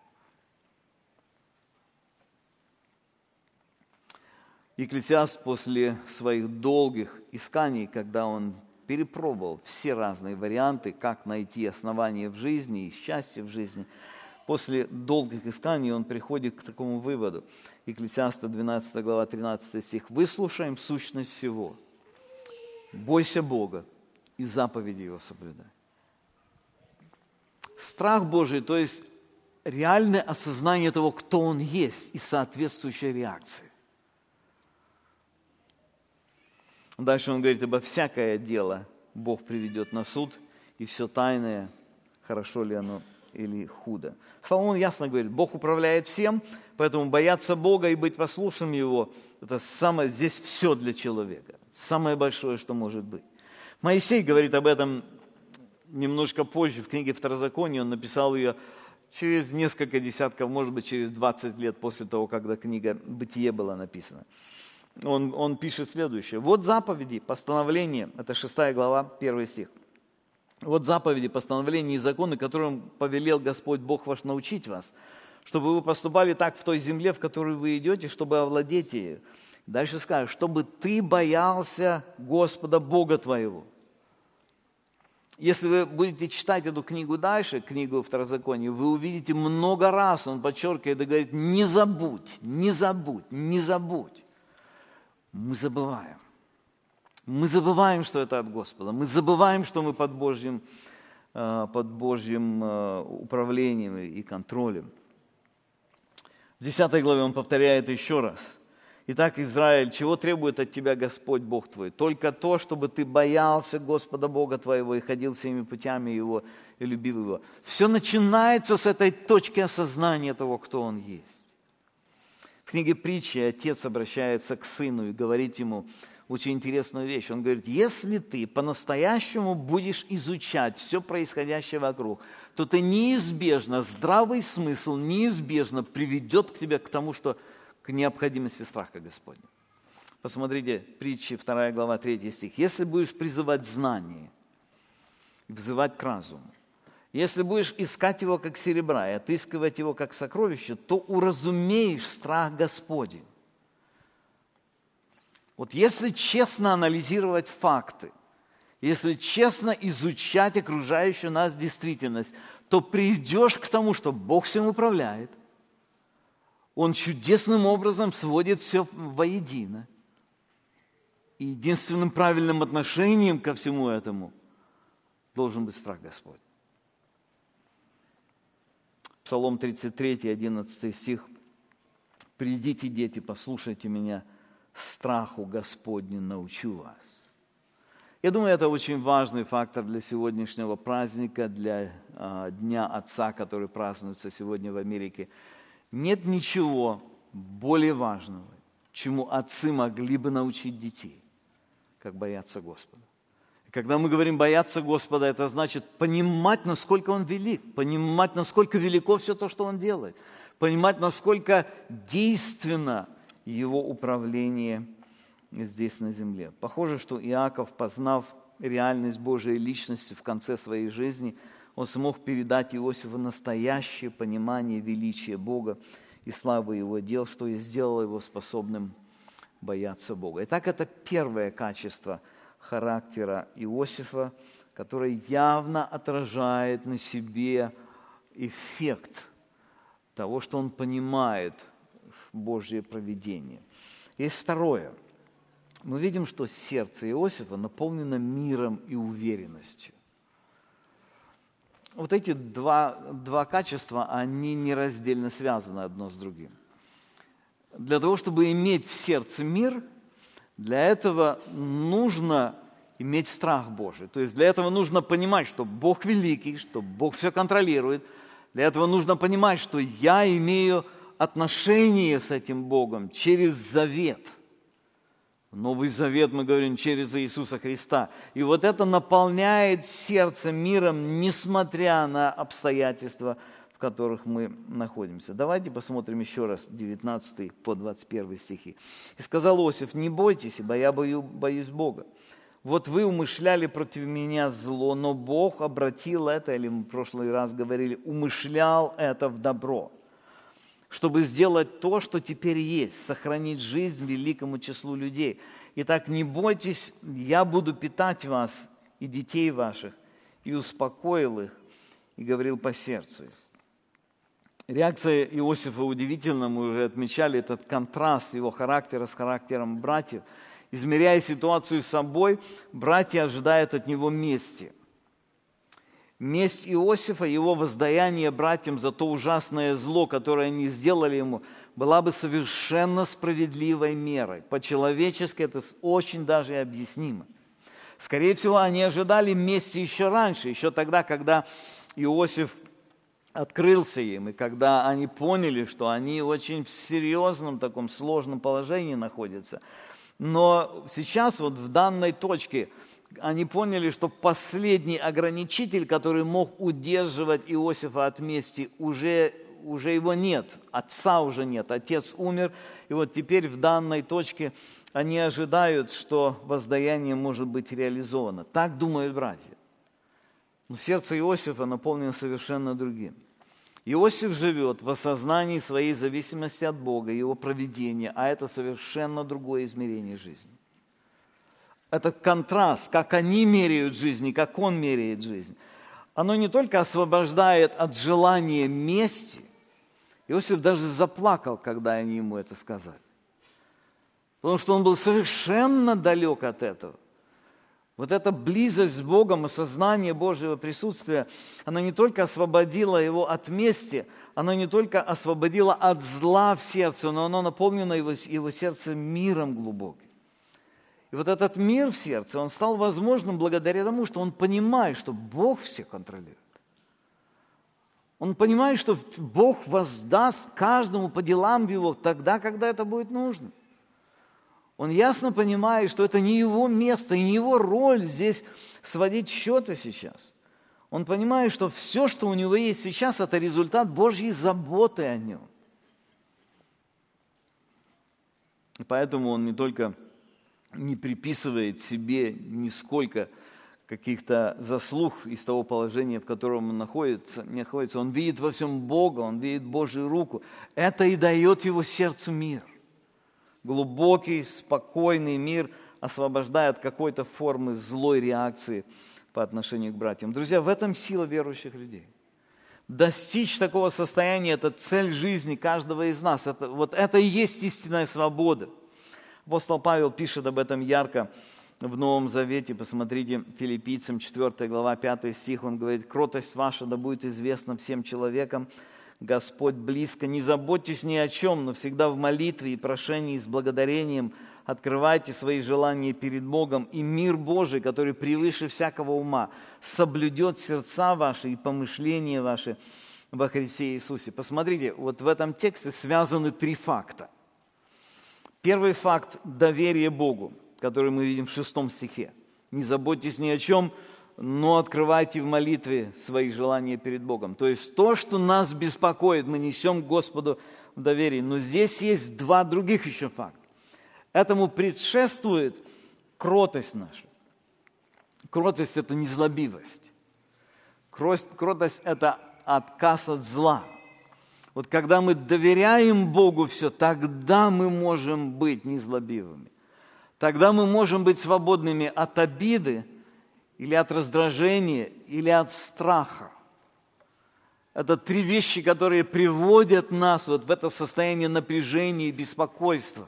Екклесиаст после своих долгих исканий, когда он перепробовал все разные варианты, как найти основание в жизни и счастье в жизни, после долгих исканий он приходит к такому выводу. Екклесиаста двенадцатая глава, тринадцатый стих. «Выслушаем сущность всего. Бойся Бога и заповеди Его соблюдай». Страх Божий, то есть реальное осознание того, кто Он есть, и соответствующая реакция. Дальше он говорит, ибо всякое дело Бог приведет на суд, и все тайное, хорошо ли оно или худо. Соломон ясно говорит, Бог управляет всем, поэтому бояться Бога и быть послушным Его, это самое, здесь все для человека, самое большое, что может быть. Моисей говорит об этом немножко позже, в книге Второзакония, он написал ее через несколько десятков, может быть, через двадцать лет после того, когда книга «Бытие» была написана. Он, он пишет следующее. «Вот заповеди, постановления», это шестая глава, первый стих. «Вот заповеди, постановления и законы, которым повелел Господь Бог ваш научить вас, чтобы вы поступали так в той земле, в которую вы идете, чтобы овладеть ею». Дальше скажет, чтобы ты боялся Господа Бога твоего. Если вы будете читать эту книгу дальше, книгу Второзакония, вы увидите много раз, он подчеркивает и говорит, не забудь, не забудь, не забудь. Мы забываем. Мы забываем, что это от Господа. Мы забываем, что мы под Божьим, под Божьим управлением и контролем. В десятой главе он повторяет еще раз. Итак, Израиль, чего требует от тебя Господь Бог твой? Только то, чтобы ты боялся Господа Бога твоего и ходил всеми путями Его и любил Его. Все начинается с этой точки осознания того, кто Он есть. В книге Притчи отец обращается к сыну и говорит ему очень интересную вещь. Он говорит, если ты по-настоящему будешь изучать все происходящее вокруг, то ты неизбежно, здравый смысл неизбежно приведет к тебе к тому, что к необходимости страха Господня. Посмотрите, Притчи, вторая глава, третий стих. Если будешь призывать знание, взывать к разуму, если будешь искать его, как серебра, и отыскивать его, как сокровище, то уразумеешь страх Господень. Вот если честно анализировать факты, если честно изучать окружающую нас действительность, то придешь к тому, что Бог всем управляет. Он чудесным образом сводит все воедино. И единственным правильным отношением ко всему этому должен быть страх Господень. Псалом тридцать три, одиннадцатый стих. «Придите, дети, послушайте меня, страху Господню научу вас». Я думаю, это очень важный фактор для сегодняшнего праздника, для э, Дня Отца, который празднуется сегодня в Америке. Нет ничего более важного, чему отцы могли бы научить детей, как бояться Господа. Когда мы говорим «бояться Господа», это значит понимать, насколько Он велик, понимать, насколько велико все то, что Он делает, понимать, насколько действенно его управление здесь на земле. Похоже, что Иаков, познав реальность Божией личности в конце своей жизни, он смог передать Иосифу настоящее понимание величия Бога и славы Его дел, что и сделало его способным бояться Бога. Итак, это первое качество характера Иосифа, которое явно отражает на себе эффект того, что он понимает Божье провидение. Есть второе. Мы видим, что сердце Иосифа наполнено миром и уверенностью. Вот эти два, два качества, они нераздельно связаны одно с другим. Для того, чтобы иметь в сердце мир, для этого нужно иметь страх Божий. То есть для этого нужно понимать, что Бог великий, что Бог все контролирует. Для этого нужно понимать, что я имею отношение с этим Богом через завет. Новый завет, мы говорим, через Иисуса Христа. И вот это наполняет сердце миром, несмотря на обстоятельства, в которых мы находимся. Давайте посмотрим еще раз девятнадцатый по двадцать первый стихи. «И сказал Иосиф: не бойтесь, ибо я боюсь Бога. Вот вы умышляли против меня зло, но Бог обратил это, или мы в прошлый раз говорили, умышлял это в добро, чтобы сделать то, что теперь есть, сохранить жизнь великому числу людей. Итак, не бойтесь, я буду питать вас и детей ваших». И успокоил их, и говорил по сердцу их. Реакция Иосифа удивительна, мы уже отмечали этот контраст его характера с характером братьев. Измеряя ситуацию с собой, братья ожидают от него мести. Месть Иосифа, его воздаяние братьям за то ужасное зло, которое они сделали ему, была бы совершенно справедливой мерой. По-человечески это очень даже объяснимо. Скорее всего, они ожидали мести еще раньше, еще тогда, когда Иосиф открылся им, и когда они поняли, что они очень в серьезном таком сложном положении находятся. Но сейчас вот в данной точке они поняли, что последний ограничитель, который мог удерживать Иосифа от мести, уже, уже его нет, отца уже нет, отец умер, и вот теперь в данной точке они ожидают, что воздаяние может быть реализовано. Так думают братья. Но сердце Иосифа наполнено совершенно другим. Иосиф живет в осознании своей зависимости от Бога, его провидения, а это совершенно другое измерение жизни. Этот контраст, как они меряют жизнь и как он меряет жизнь, оно не только освобождает от желания мести. Иосиф даже заплакал, когда они ему это сказали. Потому что он был совершенно далек от этого. Вот эта близость с Богом, осознание Божьего присутствия, она не только освободила его от мести, она не только освободила от зла в сердце, но оно наполнено его, его сердце миром глубоким. И вот этот мир в сердце, он стал возможным благодаря тому, что он понимает, что Бог все контролирует. Он понимает, что Бог воздаст каждому по делам его тогда, когда это будет нужно. Он ясно понимает, что это не его место и не его роль здесь сводить счеты сейчас. Он понимает, что все, что у него есть сейчас, это результат Божьей заботы о нем. И поэтому он не только не приписывает себе нисколько каких-то заслуг из того положения, в котором он находится, находится. Он видит во всем Бога, он видит Божью руку. Это и дает его сердцу мир. Глубокий, спокойный мир, освобождая от какой-то формы злой реакции по отношению к братьям. Друзья, в этом сила верующих людей. Достичь такого состояния – это цель жизни каждого из нас. Это, вот это и есть истинная свобода. Апостол Павел пишет об этом ярко в Новом Завете. Посмотрите, Филиппийцам четвёртая глава, пятый стих. Он говорит: «Кротость ваша да будет известна всем человекам, Господь близко. Не заботьтесь ни о чем, но всегда в молитве и прошении с благодарением открывайте свои желания перед Богом, и мир Божий, который превыше всякого ума, соблюдет сердца ваши и помышления ваши во Христе Иисусе». Посмотрите, вот в этом тексте связаны три факта. Первый факт – доверие Богу, который мы видим в шестом стихе. «Не заботьтесь ни о чем, но открывайте в молитве свои желания перед Богом». То есть то, что нас беспокоит, мы несем к Господу в доверии. Но здесь есть два других еще факта. Этому предшествует кротость наша. Кротость – это незлобивость. Кротость – это отказ от зла. Вот когда мы доверяем Богу все, тогда мы можем быть незлобивыми. Тогда мы можем быть свободными от обиды, или от раздражения, или от страха. Это три вещи, которые приводят нас вот в это состояние напряжения и беспокойства.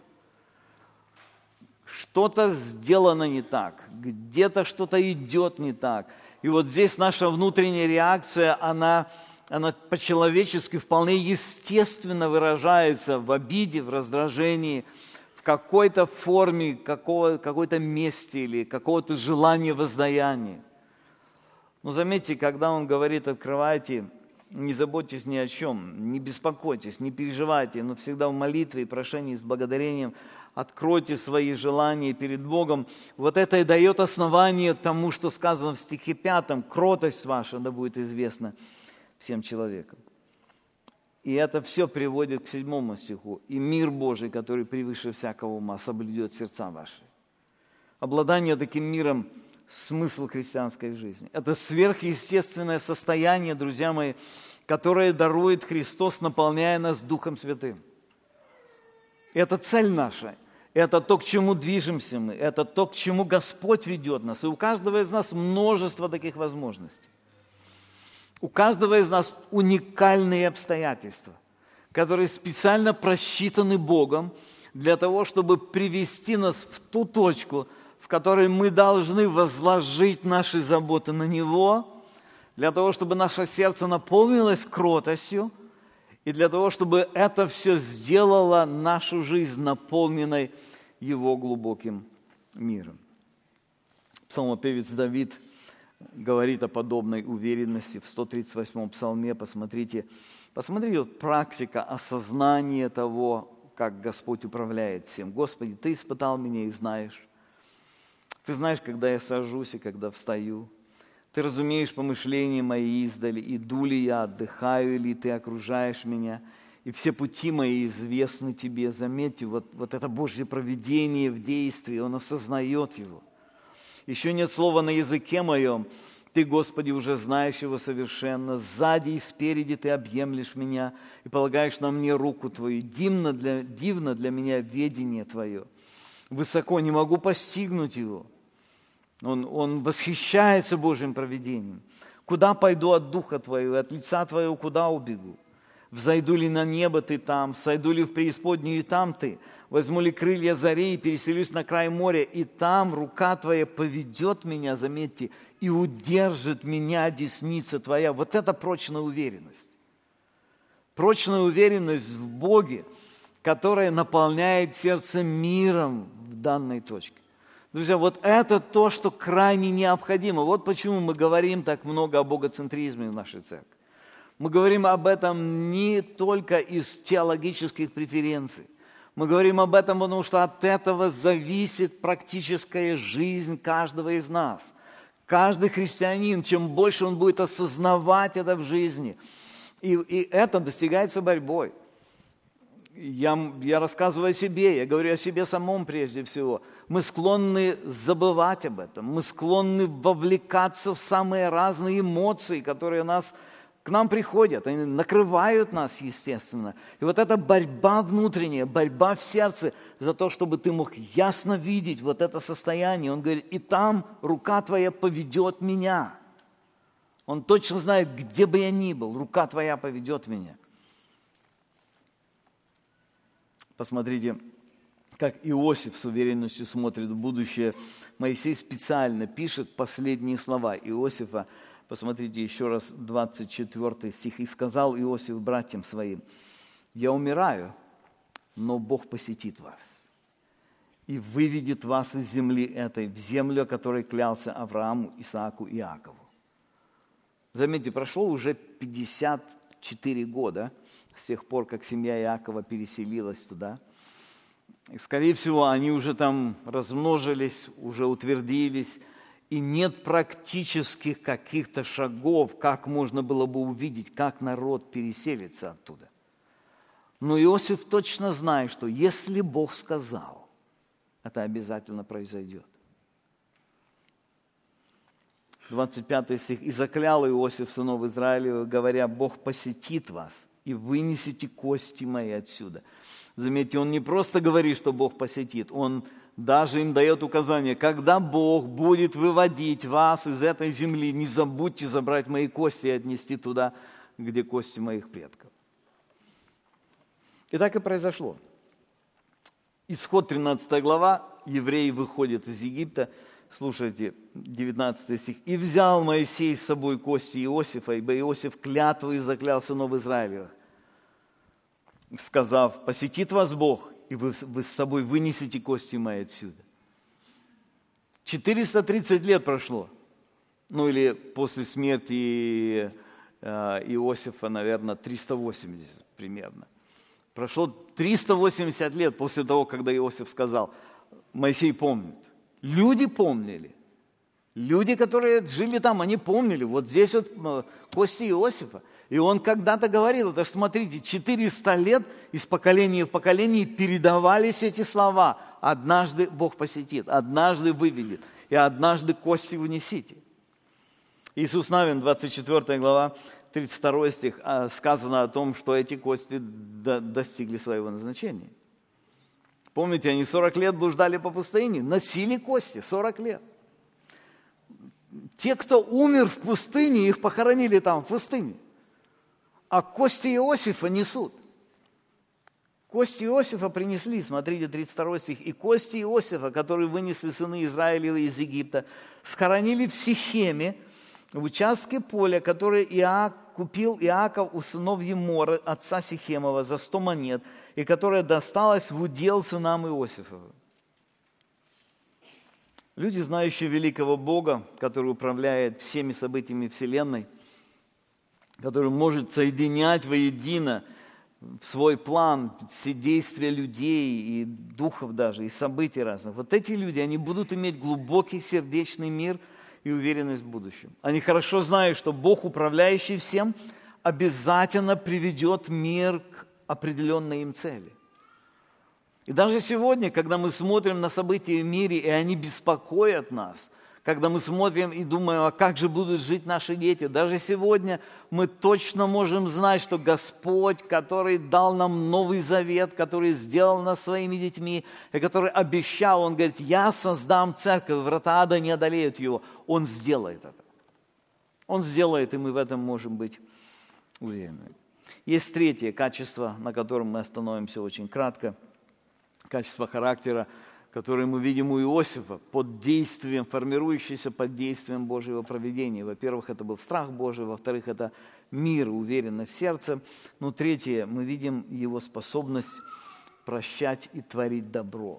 Что-то сделано не так, где-то что-то идет не так. И вот здесь наша внутренняя реакция, она, она по-человечески вполне естественно выражается в обиде, в раздражении, в какой-то форме, какого, какой-то месте или какого-то желания воздаяния. Но заметьте, когда он говорит, открывайте, не заботьтесь ни о чем, не беспокойтесь, не переживайте, но всегда в молитве и прошении с благодарением откройте свои желания перед Богом. Вот это и дает основание тому, что сказано в стихе пятом. Кротость ваша да будет известна всем человекам. И это все приводит к седьмому стиху. И мир Божий, который превыше всякого ума, соблюдет сердца ваши. Обладание таким миром – смысл христианской жизни. Это сверхъестественное состояние, друзья мои, которое дарует Христос, наполняя нас Духом Святым. Это цель наша. Это то, к чему движемся мы. Это то, к чему Господь ведет нас. И у каждого из нас множество таких возможностей. У каждого из нас уникальные обстоятельства, которые специально просчитаны Богом для того, чтобы привести нас в ту точку, в которой мы должны возложить наши заботы на Него, для того, чтобы наше сердце наполнилось кротостью, и для того, чтобы это все сделало нашу жизнь наполненной Его глубоким миром. Псалмопевец Давид говорит о подобной уверенности в сто тридцать восьмом псалме. Посмотрите, посмотрите, вот практика осознания того, как Господь управляет всем. Господи, Ты испытал меня и знаешь. Ты знаешь, когда я сажусь и когда встаю. Ты разумеешь помышления мои издали, иду ли я, отдыхаю ли, Ты окружаешь меня, и все пути мои известны Тебе. Заметьте, вот, вот это Божье провидение в действии, Он осознает его. Еще нет слова на языке моем, Ты, Господи, уже знаешь его совершенно, сзади и спереди Ты объемлешь меня и полагаешь на мне руку Твою. Дивно для, дивно для меня ведение Твое. Высоко не могу постигнуть его. Он, он восхищается Божьим провидением. Куда пойду от Духа Твоего, от лица Твоего куда убегу? Взойду ли на небо Ты там, сойду ли в преисподнюю и там Ты? Возьму ли крылья зари и переселюсь на край моря, и там рука Твоя поведет меня, заметьте, и удержит меня десница Твоя. Вот это прочная уверенность. Прочная уверенность в Боге, которая наполняет сердце миром в данной точке. Друзья, вот это то, что крайне необходимо. Вот почему мы говорим так много о богоцентризме в нашей церкви. Мы говорим об этом не только из теологических преференций. Мы говорим об этом, потому что от этого зависит практическая жизнь каждого из нас. Каждый христианин, чем больше он будет осознавать это в жизни, и, и это достигается борьбой. Я, я рассказываю о себе, я говорю о себе самом прежде всего. Мы склонны забывать об этом, мы склонны вовлекаться в самые разные эмоции, которые нас, к нам приходят, они накрывают нас, естественно. И вот эта борьба внутренняя, борьба в сердце за то, чтобы ты мог ясно видеть вот это состояние. Он говорит, и там рука Твоя поведет меня. Он точно знает, где бы я ни был, рука Твоя поведет меня. Посмотрите, как Иосиф с уверенностью смотрит в будущее. Моисей специально пишет последние слова Иосифа. Посмотрите еще раз двадцать четвёртый стих. «И сказал Иосиф братьям своим, я умираю, но Бог посетит вас и выведет вас из земли этой в землю, о которой клялся Аврааму, Исааку и Иакову». Заметьте, прошло уже пятьдесят четыре года с тех пор, как семья Иакова переселилась туда. И, скорее всего, они уже там размножились, уже утвердились, и нет практических каких-то шагов, как можно было бы увидеть, как народ переселится оттуда. Но Иосиф точно знает, что если Бог сказал, это обязательно произойдет. двадцать пятый стих. «И заклял Иосиф сынов Израилевых, говоря, Бог посетит вас, и вынесите кости мои отсюда». Заметьте, он не просто говорит, что Бог посетит, он даже им дает указание, когда Бог будет выводить вас из этой земли, не забудьте забрать мои кости и отнести туда, где кости моих предков. И так и произошло. Исход тринадцатая глава, евреи выходят из Египта, слушайте, девятнадцатый стих. «И взял Моисей с собой кости Иосифа, ибо Иосиф клятву и заклял сынов Израилевых, сказав, посетит вас Бог, и вы, вы с собой вынесете кости мои отсюда». четыреста тридцать лет прошло. Ну или после смерти э, Иосифа, наверное, триста восемьдесят примерно. Прошло триста восемьдесят лет после того, когда Иосиф сказал, Моисей помнит. Люди помнили. Люди, которые жили там, они помнили. Вот здесь вот кости Иосифа. И он когда-то говорил, это ж смотрите, четыреста лет из поколения в поколение передавались эти слова. Однажды Бог посетит, однажды выведет, и однажды кости унесите. Иисус Навин, двадцать четвёртая глава, тридцать второй стих, сказано о том, что эти кости достигли своего назначения. Помните, они сорок лет блуждали по пустыне, носили кости, сорок лет. Те, кто умер в пустыне, их похоронили там, в пустыне. А кости Иосифа несут. Кости Иосифа принесли, смотрите, тридцать второй стих. «И кости Иосифа, которые вынесли сыны Израилевы из Египта, схоронили в Сихеме, в участке поля, который Иак, купил Иаков у сынов Емора, отца Сихемова, за сто монет, и которое досталось в удел сынам Иосифовым». Люди, знающие великого Бога, который управляет всеми событиями Вселенной, который может соединять воедино в свой план все действия людей и духов даже, и событий разных. Вот эти люди, они будут иметь глубокий сердечный мир и уверенность в будущем. Они хорошо знают, что Бог, управляющий всем, обязательно приведет мир к определенной им цели. И даже сегодня, когда мы смотрим на события в мире, и они беспокоят нас, когда мы смотрим и думаем, а как же будут жить наши дети, даже сегодня мы точно можем знать, что Господь, который дал нам Новый Завет, который сделал нас своими детьми, и который обещал, Он говорит, я создам церковь, врата ада не одолеют его. Он сделает это. Он сделает, и мы в этом можем быть уверены. Есть третье качество, на котором мы остановимся очень кратко. Качество характера, которое мы видим у Иосифа, под действием, формирующееся под действием Божьего провидения. Во-первых, это был страх Божий, во-вторых, это мир, уверенность в сердце. Но третье, мы видим его способность прощать и творить добро.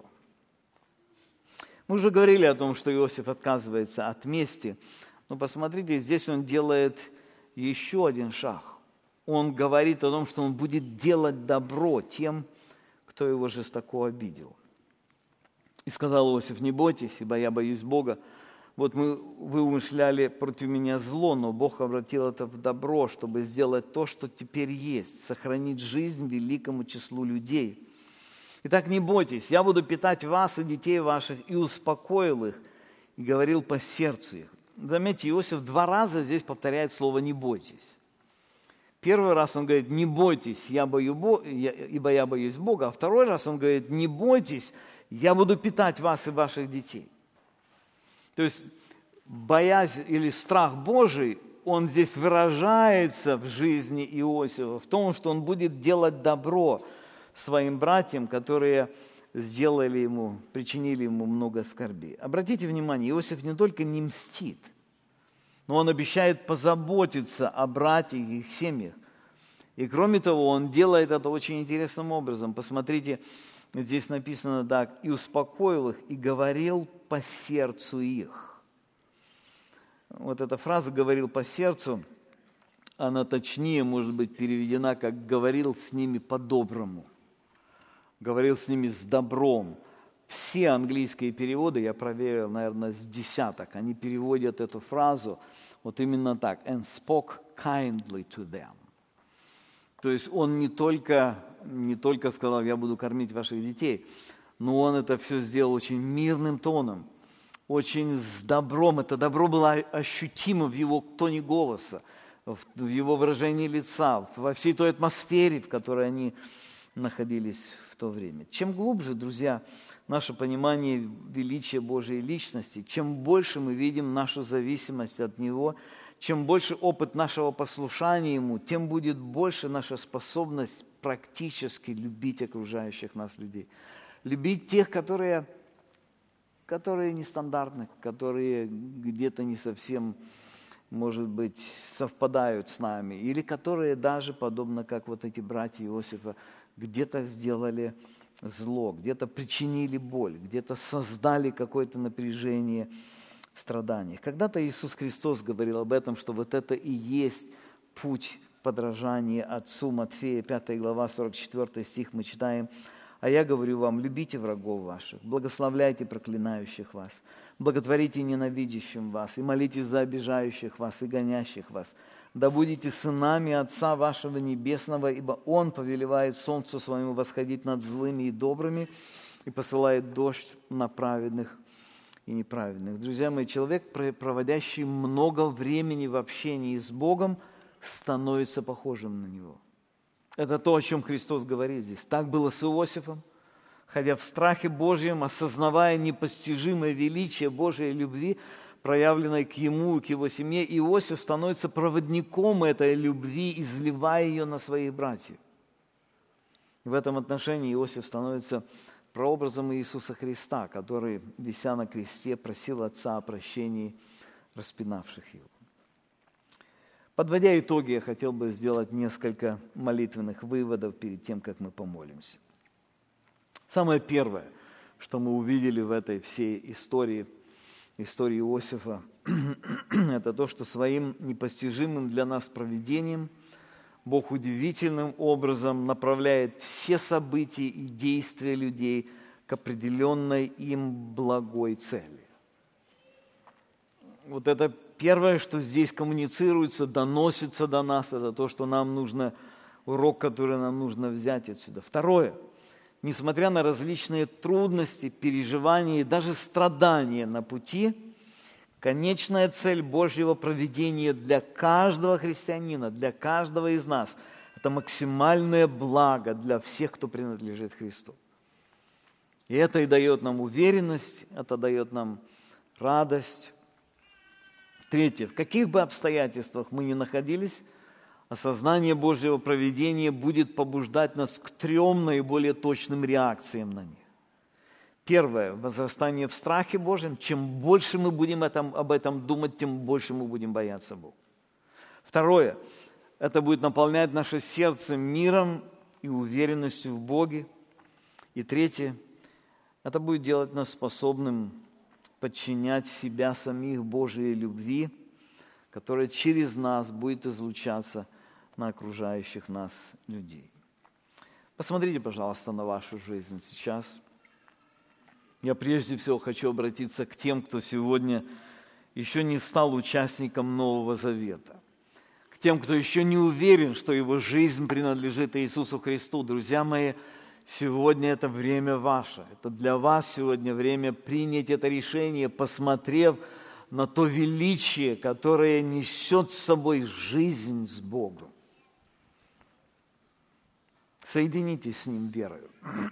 Мы уже говорили о том, что Иосиф отказывается от мести, но посмотрите, здесь он делает еще один шаг. Он говорит о том, что он будет делать добро тем, кто его жестоко обидел. И сказал Иосиф, не бойтесь, ибо я боюсь Бога. Вот мы, вы умышляли против меня зло, но Бог обратил это в добро, чтобы сделать то, что теперь есть, сохранить жизнь великому числу людей. Итак, не бойтесь, я буду питать вас и детей ваших, и успокоил их, и говорил по сердцу их. Заметьте, Иосиф два раза здесь повторяет слово «не бойтесь». Первый раз он говорит, не бойтесь, я бою Бо... ибо я боюсь Бога. А второй раз он говорит, не бойтесь, я буду питать вас и ваших детей. То есть боязнь или страх Божий, он здесь выражается в жизни Иосифа, в том, что он будет делать добро своим братьям, которые сделали ему, причинили ему много скорби. Обратите внимание, Иосиф не только не мстит, но он обещает позаботиться о братьях и их семьях. И кроме того, он делает это очень интересным образом. Посмотрите, здесь написано так, «И успокоил их, и говорил по сердцу их». Вот эта фраза «говорил по сердцу», она точнее может быть переведена как «говорил с ними по-доброму», «говорил с ними с добром». Все английские переводы, я проверил, наверное, с десяток, они переводят эту фразу вот именно так. «And spoke kindly to them». То То есть он не только, не только сказал, я буду кормить ваших детей, но он это все сделал очень мирным тоном, очень с добром. Это добро было ощутимо в его тоне голоса, в его выражении лица, во всей той атмосфере, в которой они находились в то время. Чем глубже, друзья, наше понимание величия Божьей личности, чем больше мы видим нашу зависимость от Него, чем больше опыт нашего послушания Ему, тем будет больше наша способность практически любить окружающих нас людей. Любить тех, которые, которые нестандартны, которые где-то не совсем, может быть, совпадают с нами, или которые даже, подобно как вот эти братья Иосифа, где-то сделали зло, где-то причинили боль, где-то создали какое-то напряжение в страданиях. Когда-то Иисус Христос говорил об этом, что вот это и есть путь подражания Отцу. Матфея, пятая глава, сорок четвёртый стих мы читаем: «А я говорю вам, любите врагов ваших, благословляйте проклинающих вас, благотворите ненавидящим вас, и молитесь за обижающих вас и гонящих вас. Да будете сынами Отца вашего Небесного, ибо Он повелевает солнцу своему восходить над злыми и добрыми и посылает дождь на праведных и неправедных». Друзья мои, человек, проводящий много времени в общении с Богом, становится похожим на Него. Это то, о чем Христос говорит здесь. Так было с Иосифом. Ходя в страхе Божьем, осознавая непостижимое величие Божьей любви, проявленной к ему и к его семье, Иосиф становится проводником этой любви, изливая ее на своих братьев. В этом отношении Иосиф становится прообразом Иисуса Христа, который, вися на кресте, просил Отца о прощении распинавших его. Подводя итоги, я хотел бы сделать несколько молитвенных выводов перед тем, как мы помолимся. Самое первое, что мы увидели в этой всей истории, истории Иосифа, это то, что своим непостижимым для нас провидением Бог удивительным образом направляет все события и действия людей к определенной им благой цели. Вот это первое, что здесь коммуницируется, доносится до нас, это то, что нам нужно, урок, который нам нужно взять отсюда. Второе. Несмотря на различные трудности, переживания и даже страдания на пути, конечная цель Божьего провидения для каждого христианина, для каждого из нас – это максимальное благо для всех, кто принадлежит Христу. И это и дает нам уверенность, это дает нам радость. Третье. В каких бы обстоятельствах мы ни находились, осознание Божьего провидения будет побуждать нас к трем наиболее точным реакциям на них. Первое. Возрастание в страхе Божьем. Чем больше мы будем этом, об этом думать, тем больше мы будем бояться Бога. Второе. Это будет наполнять наше сердце миром и уверенностью в Боге. И третье. Это будет делать нас способным подчинять себя самих Божьей любви, которая через нас будет излучаться на окружающих нас людей. Посмотрите, пожалуйста, на вашу жизнь сейчас. Я прежде всего хочу обратиться к тем, кто сегодня еще не стал участником Нового Завета. К тем, кто еще не уверен, что его жизнь принадлежит Иисусу Христу. Друзья мои, сегодня это время ваше. Это для вас сегодня время принять это решение, посмотрев на то величие, которое несет с собой жизнь с Богом. Соединитесь с Ним верою.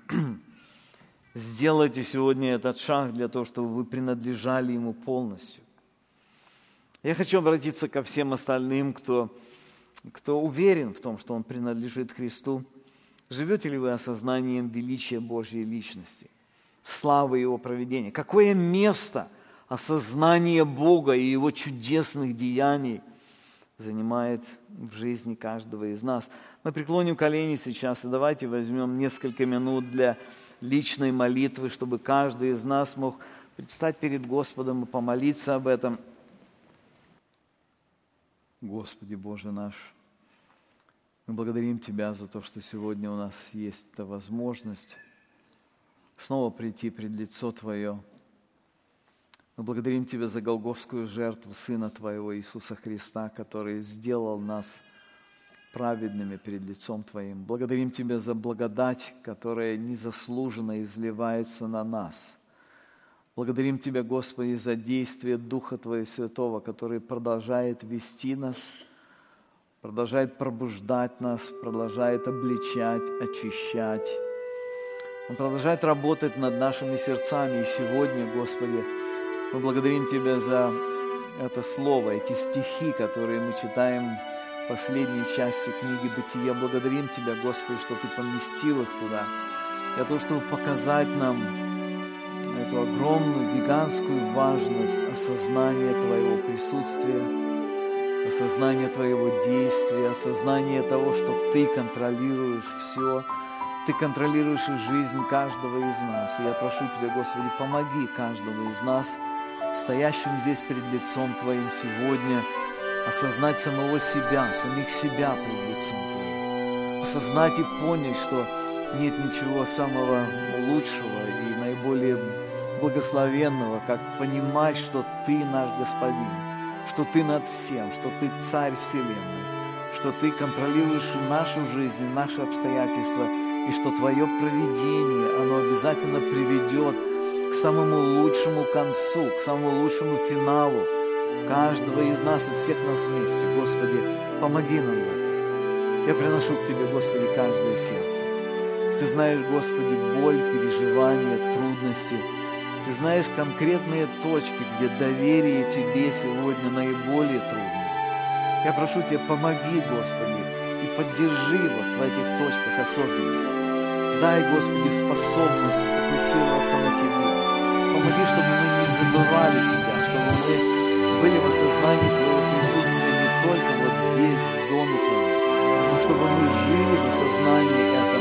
Сделайте сегодня этот шаг для того, чтобы вы принадлежали Ему полностью. Я хочу обратиться ко всем остальным, кто, кто уверен в том, что он принадлежит Христу. Живете ли вы осознанием величия Божьей личности, славы Его провидения? Какое место осознание Бога и Его чудесных деяний занимает в жизни каждого из нас? Мы преклоним колени сейчас, и давайте возьмем несколько минут для личной молитвы, чтобы каждый из нас мог предстать перед Господом и помолиться об этом. Господи Боже наш, мы благодарим Тебя за то, что сегодня у нас есть эта возможность снова прийти пред лицо Твое. Мы благодарим Тебя за голгофскую жертву Сына Твоего Иисуса Христа, который сделал нас праведными перед лицом Твоим. Благодарим Тебя за благодать, которая незаслуженно изливается на нас. Благодарим Тебя, Господи, за действие Духа Твоего Святого, который продолжает вести нас, продолжает пробуждать нас, продолжает обличать, очищать. Он продолжает работать над нашими сердцами. И сегодня, Господи, мы благодарим Тебя за это слово, эти стихи, которые мы читаем в последней части книги «Бытия». Благодарим Тебя, Господи, что Ты поместил их туда, для того, чтобы показать нам эту огромную, гигантскую важность осознания Твоего присутствия, осознания Твоего действия, осознания того, что Ты контролируешь все, Ты контролируешь и жизнь каждого из нас. И я прошу Тебя, Господи, помоги каждому из нас, стоящим здесь перед лицом Твоим сегодня, осознать самого себя, самих себя перед лицом Твоим. Осознать и понять, что нет ничего самого лучшего и наиболее благословенного, как понимать, что Ты наш Господин, что Ты над всем, что Ты Царь Вселенной, что Ты контролируешь нашу жизнь, наши обстоятельства, и что Твое провидение, оно обязательно приведет к самому лучшему концу, к самому лучшему финалу каждого из нас и всех нас вместе. Господи, помоги нам в этом. Я приношу к Тебе, Господи, каждое сердце. Ты знаешь, Господи, боль, переживания, трудности. Ты знаешь конкретные точки, где доверие Тебе сегодня наиболее трудно. Я прошу Тебя, помоги, Господи, и поддержи вот в этих точках особенно. Дай, Господи, способность фокусироваться на Тебе. Помоги, чтобы мы не забывали Тебя, чтобы мы были в осознании Твоего присутствия не только вот здесь, в доме Твоем, но чтобы мы жили в осознании этом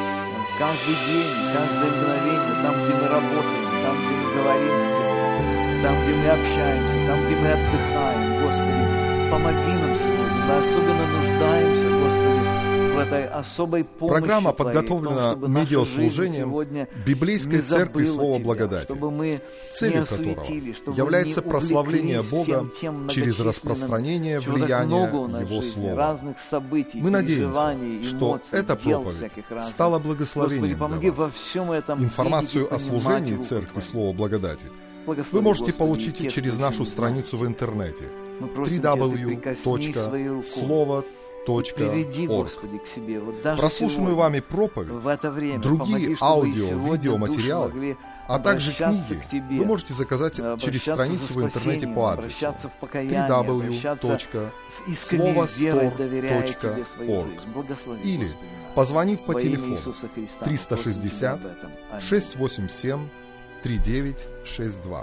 каждый день, каждое мгновение, там, где мы работаем, там, где мы говорим с Тобой, там, где мы общаемся, там, где мы отдыхаем. Господи, помоги нам сегодня. Мы особенно нуждаемся, Господи, в этой особой помощи. Программа Твоей, подготовлена в том, медиаслужением Библейской Церкви Слова Тебя, Благодати, мы целью которого является прославление Бога тем через распространение влияния Его Слова. Событий, мы надеемся, что эмоций, эта проповедь стала благословением Господи, для вас. во всем этом Информацию о служении Церкви Слова Благодати вы можете получить через нашу страницу в интернете дабл ю дабл ю дабл ю точка слово точка орг. Прослушанную вами проповедь, другие аудио-видеоматериалы, а также книги вы можете заказать через страницу в интернете по адресу дабл ю дабл ю дабл ю точка слово стор точка орг или позвонив по телефону триста шестьдесят шестьсот восемьдесят семь тридцать девять шестьдесят два.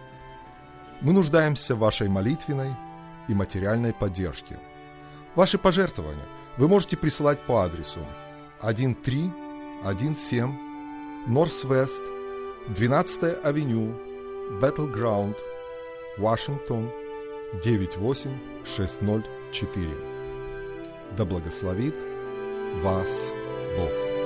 Мы нуждаемся в вашей молитвенной и материальной поддержке. Ваши пожертвования вы можете присылать по адресу тысяча триста семнадцать Норс-Вест, двенадцатая авеню, Battleground, Вашингтон, девять восемь шестьсот четыре. Да благословит вас Бог.